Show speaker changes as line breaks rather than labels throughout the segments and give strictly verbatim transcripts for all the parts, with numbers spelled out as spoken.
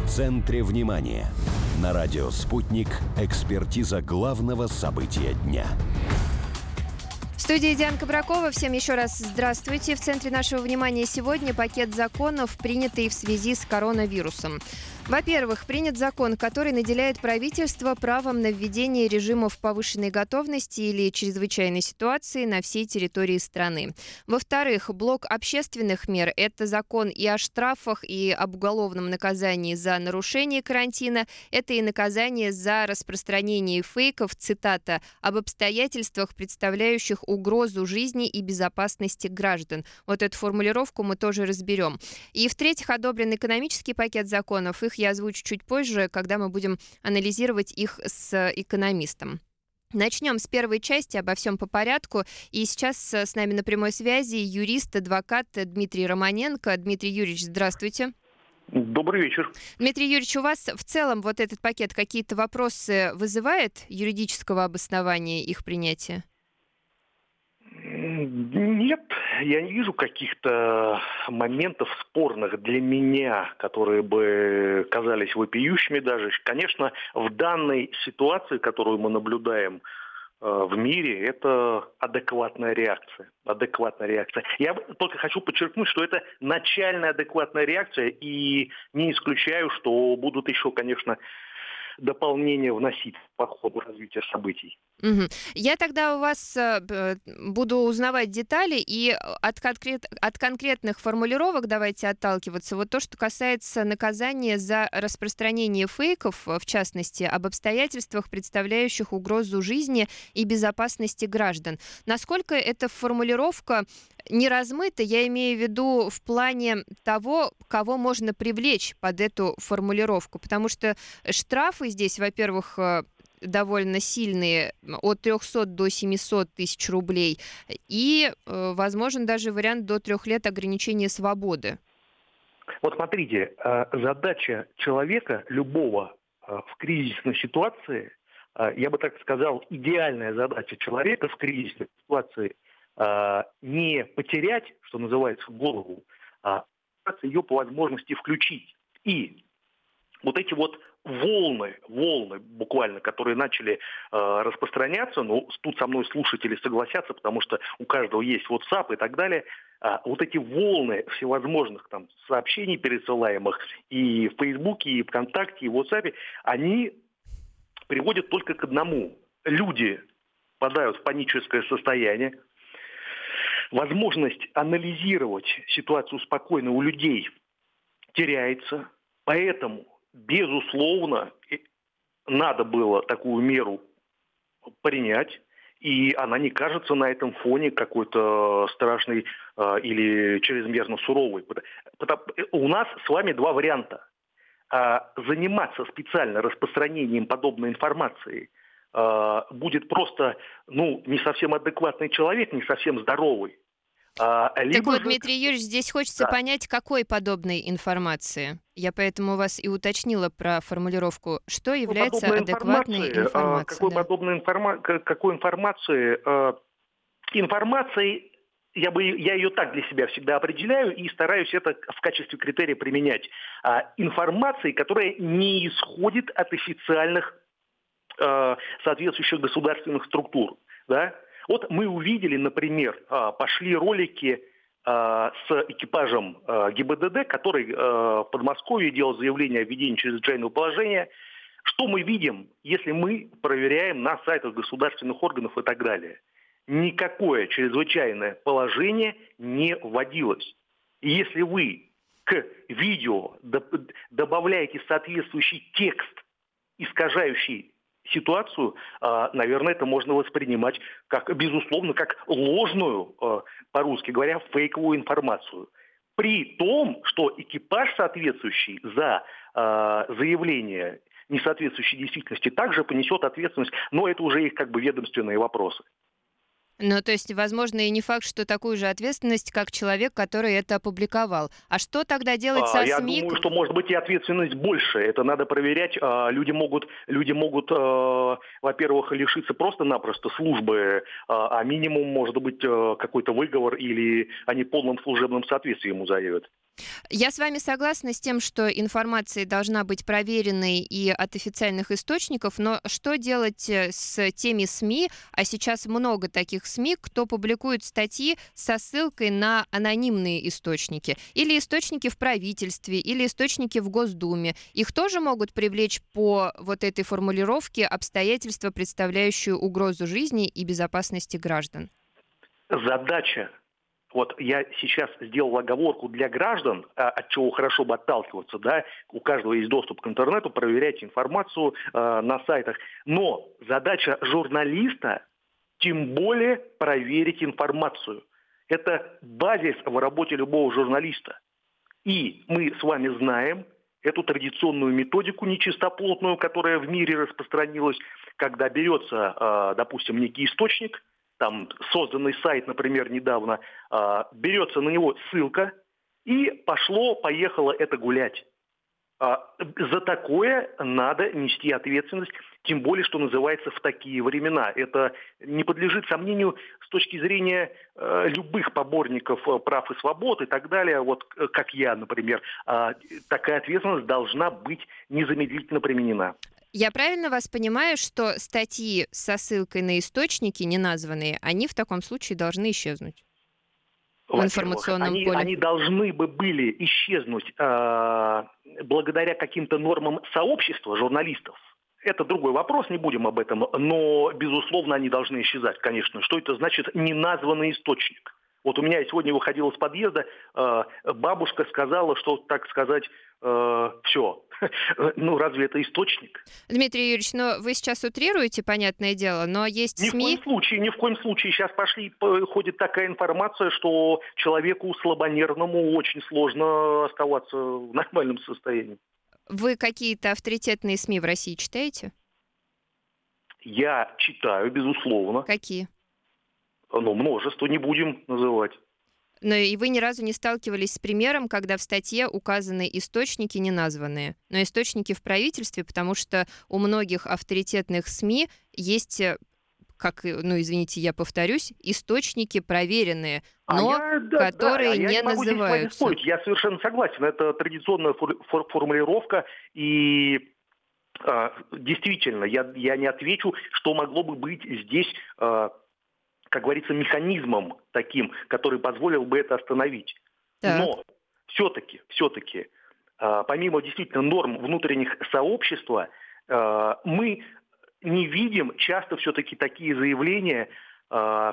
центре внимания. На радио «Спутник» экспертиза главного события дня.
В студии Диана Кабракова. Всем еще раз здравствуйте. В центре нашего внимания сегодня пакет законов, принятый в связи с коронавирусом. Во-первых, принят закон, который наделяет правительство правом на введение режимов повышенной готовности или чрезвычайной ситуации на всей территории страны. Во-вторых, блок общественных мер – это закон и о штрафах, и об уголовном наказании за нарушение карантина. Это и наказание за распространение фейков, цитата, об обстоятельствах, представляющих угрозу жизни и безопасности граждан. Вот эту формулировку мы тоже разберем. И в-третьих, одобрен экономический пакет законов. Их я озвучу чуть позже, когда мы будем анализировать их с экономистом. Начнем с первой части, обо всем по порядку. И сейчас с нами на прямой связи юрист, адвокат Дмитрий Романенко. Дмитрий Юрьевич, здравствуйте.
Добрый вечер.
Дмитрий Юрьевич, у вас в целом вот этот пакет какие-то вопросы вызывает юридического обоснования их принятия?
Нет, я не вижу каких-то моментов спорных для меня, которые бы казались вопиющими даже. Конечно, в данной ситуации, которую мы наблюдаем э, в мире, это адекватная реакция. Адекватная реакция. Я только хочу подчеркнуть, что это начальная адекватная реакция, и не исключаю, что будут еще, конечно, дополнения вносить по ходу развития событий.
Угу. Я тогда у вас э, буду узнавать детали, и от, конкрет, от конкретных формулировок давайте отталкиваться. Вот то, что касается наказания за распространение фейков, в частности, об обстоятельствах, представляющих угрозу жизни и безопасности граждан. Насколько эта формулировка не размыта, я имею в виду в плане того, кого можно привлечь под эту формулировку, потому что штрафы здесь, во-первых, довольно сильные, от трехсот до семисот тысяч рублей, и э, возможен даже вариант до трех лет ограничения свободы.
Вот смотрите, задача человека, любого в кризисной ситуации, я бы так сказал, идеальная задача человека в кризисной ситуации не потерять, что называется, голову, а ее по возможности включить. И вот эти вот волны, волны буквально, которые начали э, распространяться, ну, тут со мной слушатели согласятся, потому что у каждого есть WhatsApp и так далее, а вот эти волны всевозможных там сообщений пересылаемых и в Фейсбуке, и ВКонтакте, и в WhatsApp, они приводят только к одному. Люди впадают в паническое состояние, возможность анализировать ситуацию спокойно у людей теряется, поэтому безусловно, надо было такую меру принять, и она не кажется на этом фоне какой-то страшной э, или чрезмерно суровой. Потому, у нас с вами два варианта. А заниматься специально распространением подобной информации э, будет просто ну, не совсем адекватный человек, не совсем здоровый. А,
так вот,
же...
Дмитрий Юрьевич, здесь хочется да. понять, какой подобной информации. Я поэтому вас и уточнила про формулировку. Что является
подобной
адекватной
информации,
информацией?
Какой,
да.
подобной информа... какой информации? Информацией, я, бы, я ее так для себя всегда определяю и стараюсь это в качестве критерия применять. Информацией, которая не исходит от официальных соответствующих государственных структур. Да? Вот мы увидели, например, пошли ролики с экипажем ГИБДД, который в Подмосковье делал заявление о введении чрезвычайного положения. Что мы видим, если мы проверяем на сайтах государственных органов и так далее? Никакое чрезвычайное положение не вводилось. И если вы к видео добавляете соответствующий текст, искажающий ситуацию, наверное, это можно воспринимать как, безусловно, как ложную, по-русски говоря, фейковую информацию. При том, что экипаж, соответствующий за заявление, не соответствующей действительности, также понесет ответственность, но это уже их как бы ведомственные вопросы.
Ну, то есть, возможно, и не факт, что такую же ответственность, как человек, который это опубликовал. А что тогда делать со
Я
СМИ?
Я думаю, что, может быть, и ответственность больше. Это надо проверять. Люди могут, люди могут, во-первых, лишиться просто-напросто службы, а минимум, может быть, какой-то выговор или они в полном служебном соответствии ему заявят.
Я с вами согласна с тем, что информация должна быть проверенной и от официальных источников, но что делать э, с теми СМИ, а сейчас много таких СМИ, кто публикует статьи со ссылкой на анонимные источники, или источники в правительстве, или источники в Госдуме. Их тоже могут привлечь по вот этой формулировке обстоятельства, представляющие угрозу жизни и безопасности граждан?
Задача. Вот я сейчас сделал оговорку для граждан, а, от чего хорошо бы отталкиваться, да, у каждого есть доступ к интернету, проверять информацию э, на сайтах. Но задача журналиста тем более проверить информацию. Это базис в работе любого журналиста. И мы с вами знаем эту традиционную методику нечистоплотную, которая в мире распространилась, когда берется, э, допустим, некий источник, там созданный сайт, например, недавно, э, берется на него ссылка, и пошло-поехало это гулять. Э, за такое надо нести ответственность, тем более, что называется, в такие времена. Это не подлежит сомнению с точки зрения э, любых поборников э, прав и свобод и так далее. Вот э, как я, например, э, такая ответственность должна быть незамедлительно применена.
Я правильно вас понимаю, что статьи со ссылкой на источники неназванные, они в таком случае должны исчезнуть в информационном
они,
поле?
Они должны бы были исчезнуть э, благодаря каким-то нормам сообщества журналистов. Это другой вопрос, не будем об этом, но, безусловно, они должны исчезать, конечно. Что это значит неназванный источник? Вот у меня сегодня выходила с подъезда, э, бабушка сказала, что, так сказать, э, все. Ну, разве это источник?
Дмитрий Юрьевич, ну вы сейчас утрируете, понятное дело, но есть
Ни
СМИ...
в коем случае, ни в коем случае. Сейчас пошли, ходит такая информация, что человеку слабонервному очень сложно оставаться в нормальном состоянии.
Вы какие-то авторитетные СМИ в России читаете?
Я читаю, безусловно.
Какие?
Ну, множество, не будем называть.
Но и вы ни разу не сталкивались с примером, когда в статье указаны источники неназванные, но источники в правительстве, потому что у многих авторитетных СМИ есть, как, ну извините, я повторюсь, источники проверенные, но
а я, да,
которые
да,
не
я не могу
называются.
Спорить. Я совершенно согласен. Это традиционная фор- фор- формулировка, и э, действительно, я, я не отвечу, что могло бы быть здесь... Э, как говорится, механизмом таким, который позволил бы это остановить.
Так.
Но все-таки, все-таки, э, помимо действительно норм внутренних сообщества, э, мы не видим часто все-таки такие заявления э,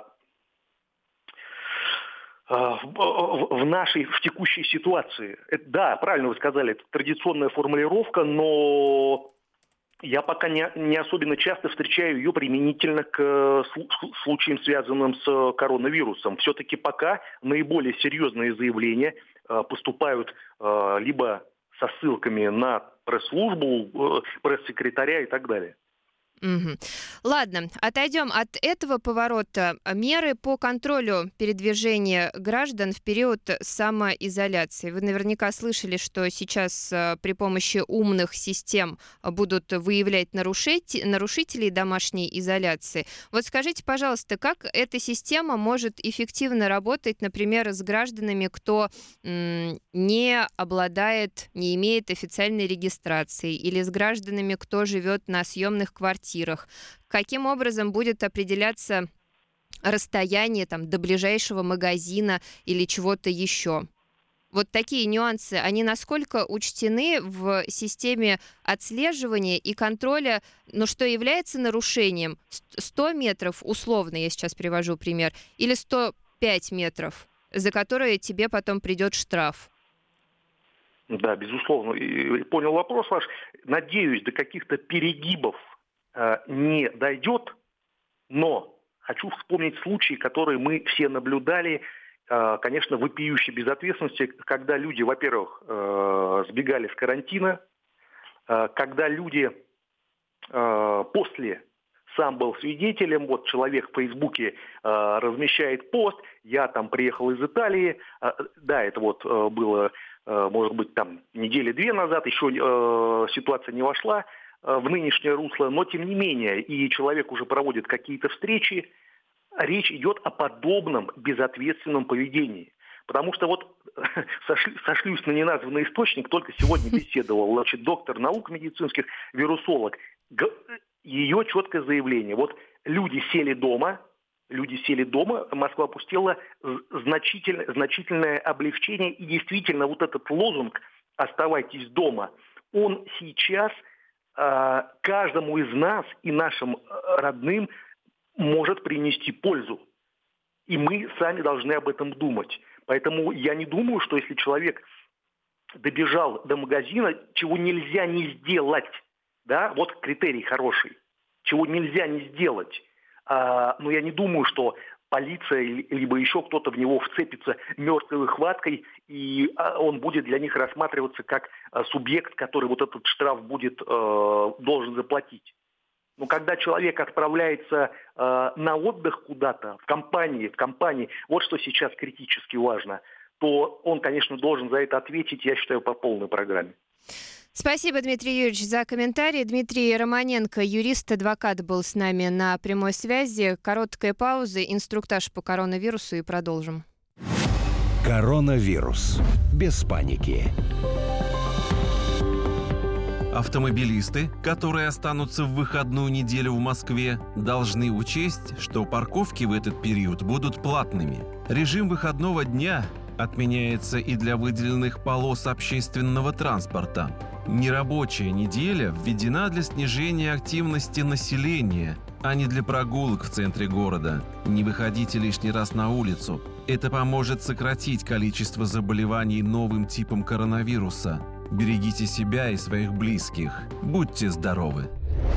э, в, в нашей, в текущей ситуации. Это, да, правильно вы сказали, это традиционная формулировка, но... Я пока не, не особенно часто встречаю ее применительно к э, случаям, связанным с коронавирусом. Все-таки пока наиболее серьезные заявления э, поступают э, либо со ссылками на пресс-службу, э, пресс-секретаря и так далее.
Угу. Ладно, отойдем от этого поворота. Меры по контролю передвижения граждан в период самоизоляции. Вы наверняка слышали, что сейчас при помощи умных систем будут выявлять нарушителей, нарушителей домашней изоляции. Вот скажите, пожалуйста, как эта система может эффективно работать, например, с гражданами, кто м, не обладает, не имеет официальной регистрации, или с гражданами, кто живет на съемных квартирах? Каким образом будет определяться расстояние там, до ближайшего магазина или чего-то еще? Вот такие нюансы, они насколько учтены в системе отслеживания и контроля, но что является нарушением? сто метров, условно, я сейчас привожу пример, или сто пять метров, за которые тебе потом придет штраф?
Да, безусловно. И понял вопрос ваш. Надеюсь, до каких-то перегибов не дойдет, но хочу вспомнить случаи, которые мы все наблюдали, конечно, вопиющей безответственности, когда люди, во-первых, сбегали с карантина, когда люди после, сам был свидетелем, вот человек в Фейсбуке размещает пост, я там приехал из Италии, да, это вот было, может быть, там недели две назад, еще ситуация не вошла в нынешнее русло, но тем не менее, и человек уже проводит какие-то встречи, речь идет о подобном безответственном поведении. Потому что вот сошли, сошлюсь на неназванный источник, только сегодня беседовал, значит, доктор наук медицинских, вирусолог. Г- ее четкое заявление. Вот люди сели дома, люди сели дома, Москва пустила значительное, значительное облегчение. И действительно вот этот лозунг «Оставайтесь дома», он сейчас э, каждому из нас и нашим родным может принести пользу. И мы сами должны об этом думать. Поэтому я не думаю, что если человек добежал до магазина, чего нельзя не сделать, да, вот критерий хороший, чего нельзя не сделать, а, но я не думаю, что полиция либо еще кто-то в него вцепится мертвой хваткой, и а, он будет для них рассматриваться как а, субъект, который вот этот штраф будет а, должен заплатить. Но когда человек отправляется э, на отдых куда-то, в компании, в компании, вот что сейчас критически важно, то он, конечно, должен за это ответить, я считаю, по полной программе.
Спасибо, Дмитрий Юрьевич, за комментарий. Дмитрий Романенко, юрист-адвокат, был с нами на прямой связи. Короткая пауза, инструктаж по коронавирусу и продолжим.
Коронавирус. Без паники.
Автомобилисты, которые останутся в выходную неделю в Москве, должны учесть, что парковки в этот период будут платными. Режим выходного дня отменяется и для выделенных полос общественного транспорта. Нерабочая неделя введена для снижения активности населения, а не для прогулок в центре города. Не выходите лишний раз на улицу. Это поможет сократить количество заболеваний новым типом коронавируса. Берегите себя и своих близких. Будьте здоровы!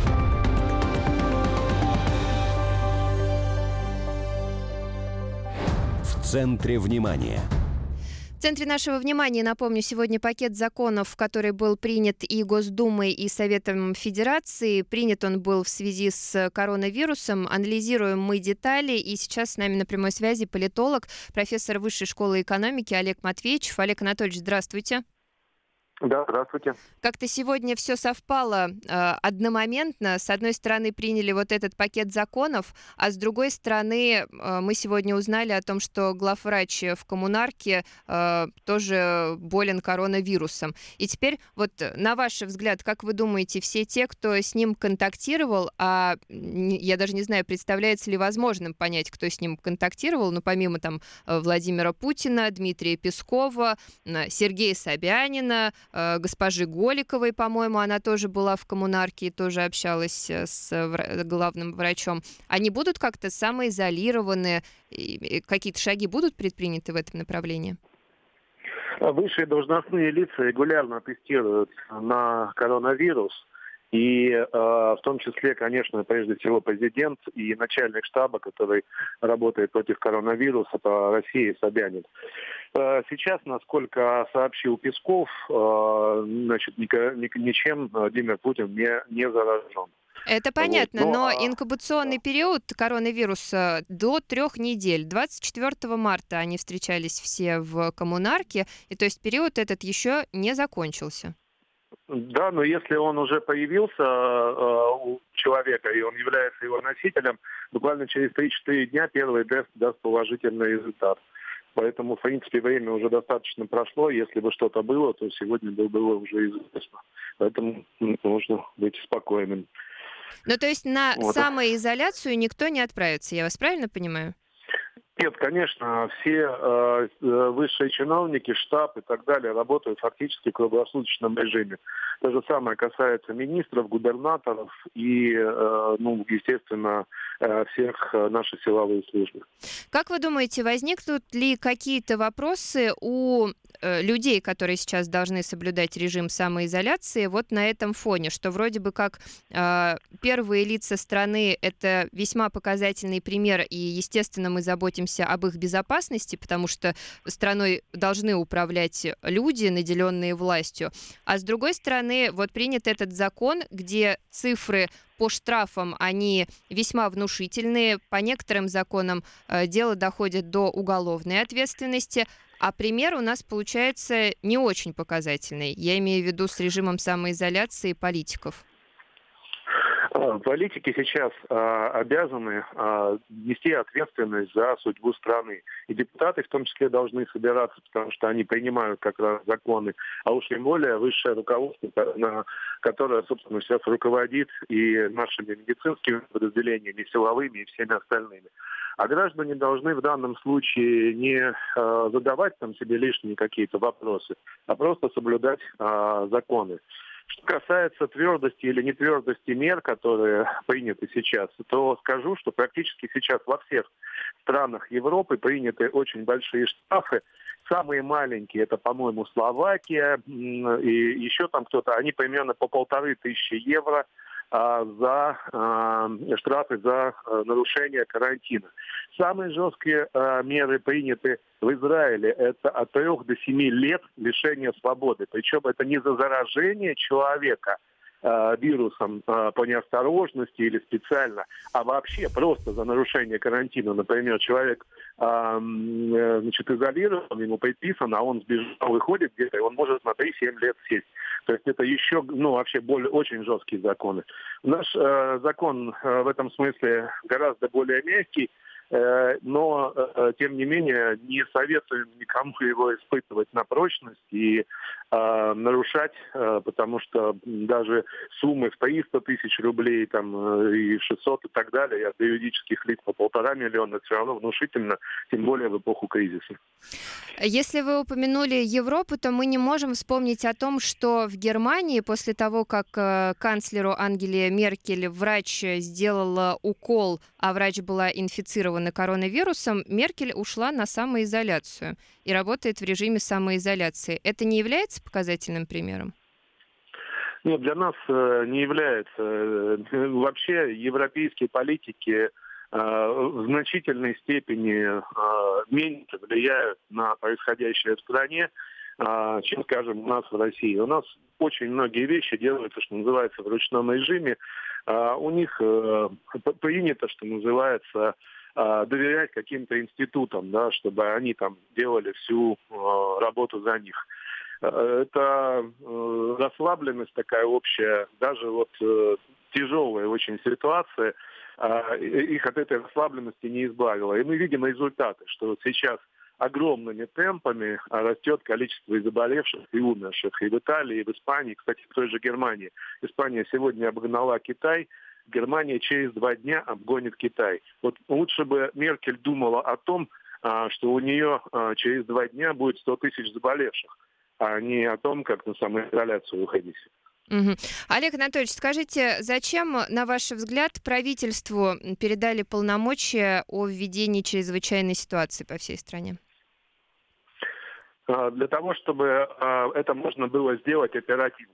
В центре внимания.
В центре нашего внимания, напомню, сегодня пакет законов, который был принят и Госдумой, и Советом Федерации. Принят он был в связи с коронавирусом. Анализируем мы детали. И сейчас с нами на прямой связи политолог, профессор Высшей школы экономики Олег Матвеевич. Олег Анатольевич, здравствуйте.
Да, здравствуйте.
Как-то сегодня все совпало э, одномоментно. С одной стороны, приняли вот этот пакет законов, а с другой стороны, э, мы сегодня узнали о том, что главврач в коммунарке э, тоже болен коронавирусом. И теперь, вот на ваш взгляд, как вы думаете, все те, кто с ним контактировал, а я даже не знаю, представляется ли возможным понять, кто с ним контактировал, но помимо там Владимира Путина, Дмитрия Пескова, Сергея Собянина, госпожи Голиковой, по-моему, она тоже была в коммунарке и тоже общалась с главным врачом. Они будут как-то самоизолированы? Какие-то шаги будут предприняты в этом направлении?
Высшие должностные лица регулярно тестируют на коронавирус. И э, в том числе, конечно, прежде всего президент и начальник штаба, который работает против коронавируса по России, Собянин. Э, сейчас, насколько сообщил Песков, э, значит, ни, ни, ничем Владимир Путин не, не заражен.
Это понятно,
вот, но,
но инкубационный да. период коронавируса до трех недель. двадцать четвёртого марта они встречались все в коммунарке, и то есть период этот еще не закончился.
Да, но если он уже появился э, у человека, и он является его носителем, буквально через три-четыре дня первый тест даст положительный результат. Поэтому, в принципе, время уже достаточно прошло. Если бы что-то было, то сегодня бы было уже известно. Поэтому нужно быть спокойным.
Ну, то есть на
вот.
самоизоляцию никто не отправится, я вас правильно понимаю?
Нет, конечно, все э, высшие чиновники, штаб и так далее работают фактически в круглосуточном режиме. То же самое касается министров, губернаторов и, э, ну, естественно, э, всех наших силовых служб.
Как вы думаете, возникнут ли какие-то вопросы у э, людей, которые сейчас должны соблюдать режим самоизоляции, вот на этом фоне, что вроде бы как э, первые лица страны — это весьма показательный пример, и, естественно, мы заботимся об их безопасности, потому что страной должны управлять люди, наделенные властью. А с другой стороны, вот принят этот закон, где цифры по штрафам, они весьма внушительные. По некоторым законам э, дело доходит до уголовной ответственности. А пример у нас получается не очень показательный. Я имею в виду с режимом самоизоляции политиков.
Политики сейчас а, обязаны а, нести ответственность за судьбу страны. И депутаты в том числе должны собираться, потому что они принимают как раз законы. А уж тем более высшее руководство, на, которое, собственно, сейчас руководит и нашими медицинскими подразделениями, и силовыми, и всеми остальными. А граждане должны в данном случае не а, задавать там себе лишние какие-то вопросы, а просто соблюдать а, законы. Что касается твердости или нетвердости мер, которые приняты сейчас, то скажу, что практически сейчас во всех странах Европы приняты очень большие штрафы. Самые маленькие, это, по-моему, Словакия и еще там кто-то, они примерно по полторы тысячи евро за э, штрафы за э, нарушение карантина. Самые жесткие э, меры приняты в Израиле. Это от трех до семи лет лишения свободы. Причем это не за заражение человека э, вирусом э, по неосторожности или специально, а вообще просто за нарушение карантина. Например, человек э, значит, изолирован, ему предписано, а он сбежал, выходит где-то, и он может на три-семь лет сесть. То есть это еще, ну, вообще более, очень жесткие законы. Наш э, закон э, в этом смысле гораздо более мягкий, э, но, э, тем не менее, не советуем никому его испытывать на прочность и э, нарушать, э, потому что даже суммы в триста тысяч рублей там, э, и шестьсот и так далее, от юридических лиц по полтора миллиона, все равно внушительно, тем более в эпоху кризиса.
Если вы упомянули Европу, то мы не можем вспомнить о том, что в Германии после того, как э, канцлеру Ангеле Меркель врач сделал укол, а врач была инфицирована коронавирусом, Меркель ушла на самоизоляцию и работает в режиме самоизоляции. Это не является показательным примером?
Нет, для нас э, не является. Вообще европейские политики в значительной степени меньше влияют на происходящее в стране, чем, скажем, у нас в России. У нас очень многие вещи делаются, что называется, в ручном режиме. У них принято, что называется, доверять каким-то институтам, да, чтобы они там делали всю работу за них. Это расслабленность такая общая, даже вот тяжелая очень ситуация, их от этой расслабленности не избавила. И мы видим результаты, что вот сейчас огромными темпами растет количество и заболевших, и умерших. И в Италии, и в Испании, кстати, в той же Германии. Испания сегодня обогнала Китай, Германия через два дня обгонит Китай. Вот лучше бы Меркель думала о том, что у нее через два дня будет сто тысяч заболевших, а не о том, как на самоизоляцию уходить.
Угу. Олег Анатольевич, скажите, зачем, на ваш взгляд, правительству передали полномочия о введении чрезвычайной ситуации по всей стране?
Для того, чтобы это можно было сделать оперативно.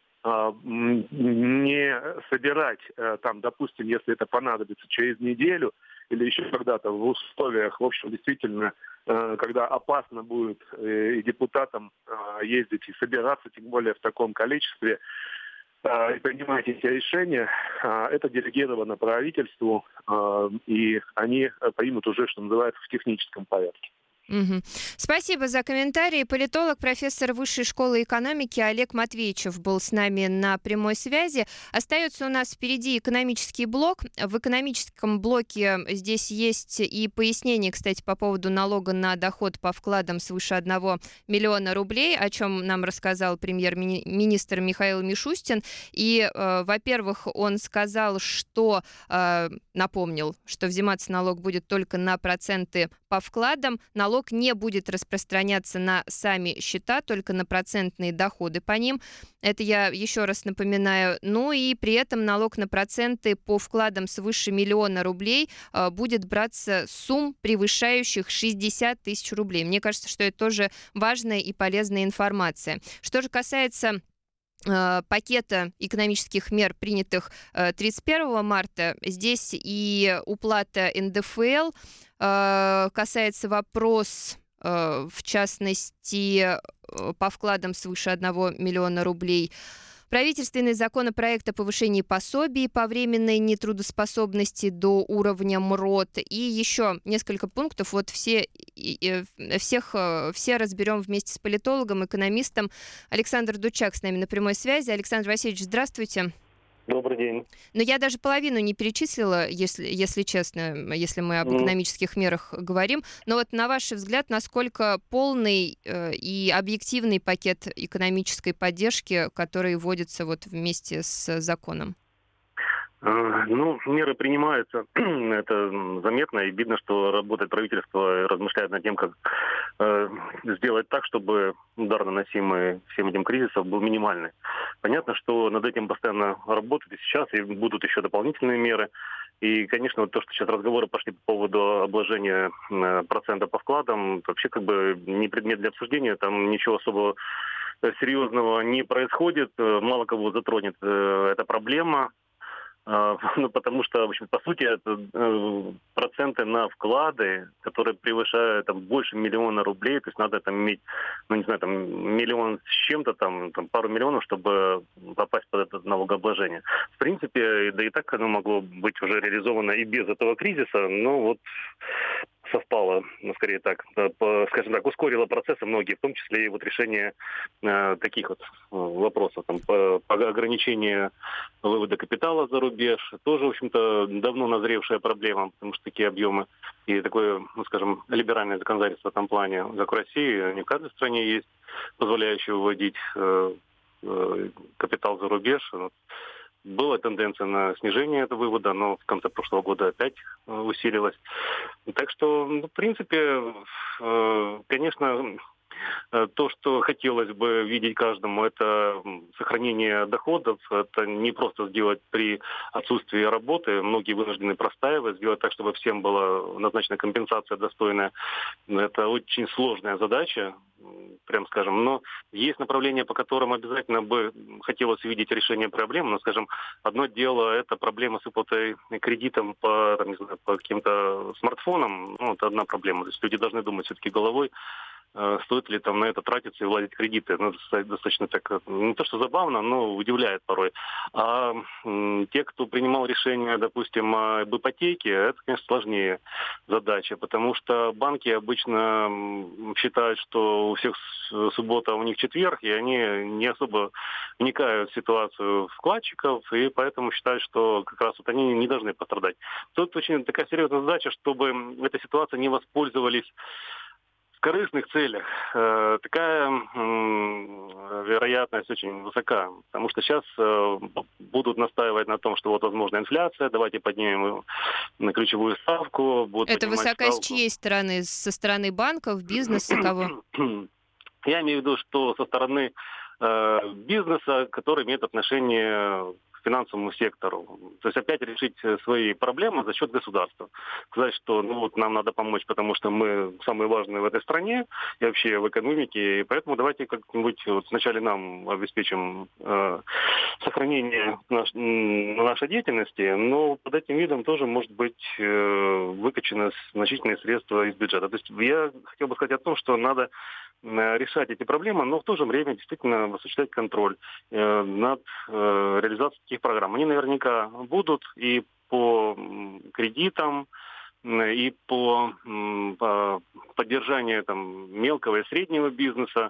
Не собирать, там, допустим, если это понадобится через неделю или еще когда-то в условиях, в общем, действительно, когда опасно будет и депутатам ездить и собираться, тем более в таком количестве, и принимать эти решения, это делегировано правительству, и они примут уже, что называется, в техническом порядке.
Угу. Спасибо за комментарии. Политолог, профессор Высшей школы экономики Олег Матвейчев был с нами на прямой связи. Остается у нас впереди экономический блок. В экономическом блоке здесь есть и пояснение, кстати, по поводу налога на доход по вкладам свыше одного миллиона рублей, о чем нам рассказал премьер-министр Михаил Мишустин. И, э, во-первых, он сказал, что, э, напомнил, что взиматься налог будет только на проценты по вкладам. Налог не будет распространяться на сами счета, только на процентные доходы по ним. Это я еще раз напоминаю. Ну и при этом налог на проценты по вкладам свыше миллиона рублей э, будет браться с сумм, превышающих шестьдесят тысяч рублей. Мне кажется, что это тоже важная и полезная информация. Что же касается пакета экономических мер, принятых тридцать первого марта, здесь и уплата эн дэ эф эл, касается вопрос, в частности, по вкладам свыше одного миллиона рублей. Правительственный законопроект о повышении пособий по временной нетрудоспособности до уровня МРОТ и еще несколько пунктов. Вот все, всех, все разберем вместе с политологом, экономистом. Александр Дучак с нами на прямой связи. Александр Васильевич, здравствуйте.
Добрый день.
Но я даже половину не перечислила, если, если честно, если мы об
М.
экономических мерах говорим. Но вот на ваш взгляд, насколько полный э, и объективный пакет экономической поддержки, который вводится вот вместе с законом?
Э, Ну, меры принимаются, это заметно, и видно, что работает правительство и размышляет над тем, как э, сделать так, чтобы удар, наносимый всем этим кризисом, был минимальный. Понятно, что над этим постоянно работают и сейчас, и будут еще дополнительные меры. И, конечно, вот то, что сейчас разговоры пошли по поводу обложения э, процента по вкладам, это вообще как бы не предмет для обсуждения, там ничего особого э, серьезного не происходит, э, мало кого затронет э, эта проблема. А, Ну, потому что, в общем, по сути, это э, проценты на вклады, которые превышают там больше миллиона рублей, то есть надо там иметь, ну, не знаю, там миллион с чем-то, там, там пару миллионов, чтобы попасть под это налогообложение. В принципе, да и так оно могло быть уже реализовано и без этого кризиса, но вот совпало, ну, скорее так, э, по- скажем так, ускорило процессы многие, в том числе и вот решение э, таких вот э, вопросов, там, по, по ограничению вывода капитала за рубеж, тоже, в общем-то, давно назревшая проблема, потому что такие объемы и такое, ну, скажем, либеральное законодательство в этом плане, как в России, не в каждой стране есть, позволяющее выводить э, э, капитал за рубеж. Вот. Была тенденция на снижение этого вывода, но в конце прошлого года опять э, усилилась. Так что, ну, в принципе, э, конечно, э, то, что хотелось бы видеть каждому, это м, сохранение доходов. Это не просто сделать при отсутствии работы. Многие вынуждены простаивать, сделать так, чтобы всем была назначена компенсация достойная. Это очень сложная задача, м, прям скажем. Но есть направления, по которым обязательно бы хотелось видеть решение проблем. Но, скажем, одно дело — это проблема с выплатой кредитом по, там, не знаю, по каким-то смартфонам. Ну, это одна проблема. То есть люди должны думать все-таки головой, э, стоит ли там на это тратиться и владеть кредиты. Ну, это достаточно так, э, не то что забавно, но удивляет порой. А м, те, кто принимал решение, допустим, об ипотеке, это, конечно, сложнее задача, потому что банки обычно м, считают, что у всех с- суббота, а у них четверг, и они не особо вникают в ситуацию вкладчиков, и поэтому считают, что как раз вот они не должны пострадать. Тут очень такая серьезная задача, чтобы этой ситуацией не воспользовались в корыстных целях. Э, Такая м, вероятность очень высока, потому что сейчас э, будут настаивать на том, что вот возможна инфляция, давайте поднимем на ключевую ставку, будут
Это
поднимать
высока с
ставку.
чьей стороны? Со стороны банков, бизнеса, кого?
Я имею в виду, что со стороны э, бизнеса, который имеет отношение к финансовому сектору. То есть опять решить э, свои проблемы за счет государства. Сказать, что ну вот нам надо помочь, потому что мы самые важные в этой стране и вообще в экономике, и поэтому давайте как-нибудь вот вначале нам обеспечим э, сохранение наш, м, нашей деятельности, но под этим видом тоже может быть э, выкачаны значительные средства из бюджета. То есть я хотел бы сказать о том, что надо э, решать эти проблемы, но в то же время действительно осуществлять контроль э, над э, реализацией таких программ. Они наверняка будут и по м, кредитам, м, и по, м, по поддержанию там, мелкого и среднего бизнеса.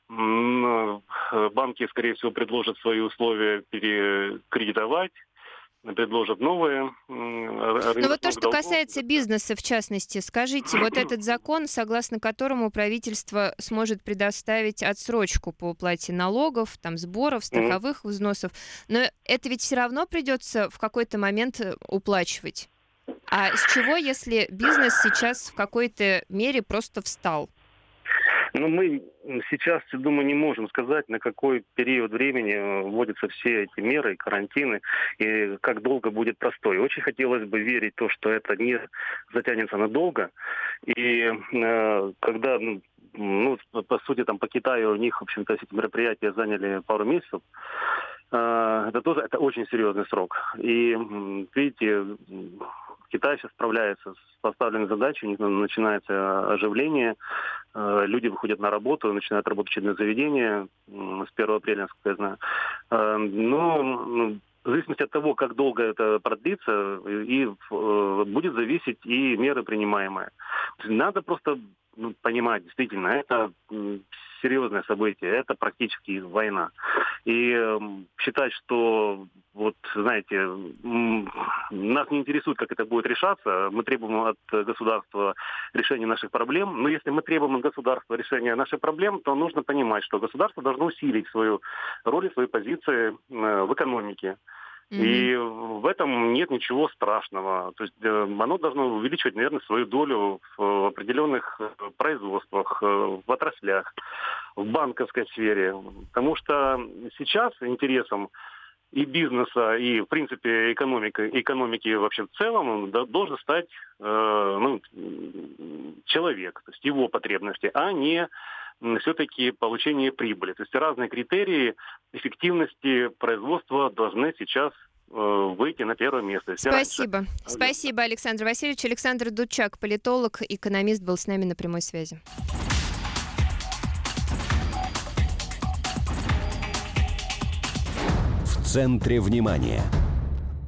М, э, Банки, скорее всего, предложат свои условия перекредитовать, предложат новые м, р-
Ну
рынок
вот то,
новых
что
долгов.
касается бизнеса, в частности, скажите, вот этот закон, согласно которому правительство сможет предоставить отсрочку по уплате налогов, там, сборов,
Мгм.
страховых взносов, но это ведь все равно придется в какой-то момент э, уплачивать. А с чего, если бизнес сейчас в какой-то мере просто встал?
Но мы сейчас, я думаю, не можем сказать, на какой период времени э, вводятся все эти меры, карантины, и как долго будет простой. Очень хотелось бы верить в то, что это не затянется надолго. И э, когда, ну, ну, по сути, там по Китаю у них, в общем-то, эти мероприятия заняли пару месяцев, э, это тоже это очень серьезный срок. И, м, видите, м, Китай сейчас справляется с поставленной задачей, у них начинается оживление, Э, люди выходят на работу, начинают работать учебные заведения м, с первого апреля, насколько я знаю. Э, Но м, в зависимости от того, как долго это продлится, и э, будет зависеть и меры принимаемые. Надо просто ну, понимать, действительно, это м, серьезное событие, это практически война. И э, считать, что, вот, знаете, м- нас не интересует, как это будет решаться, мы требуем от государства решения наших проблем, но если мы требуем от государства решения наших проблем, то нужно понимать, что государство должно усилить свою роль и свои позиции э, в экономике. Mm-hmm. И в этом нет ничего страшного. То есть э, оно должно увеличивать, наверное, свою долю в определенных производствах, в отраслях, в банковской сфере. Потому что сейчас интересом и бизнеса, и, в принципе, экономики, экономики вообще в целом должен стать э, ну, человек, то есть его потребности, а не все-таки получение прибыли. То есть разные критерии эффективности производства должны сейчас э, выйти на первое место. Если
Спасибо.
раньше...
Спасибо, Александр Васильевич. Александр Дудчак, политолог, экономист, был с нами на прямой связи.
В центре внимания.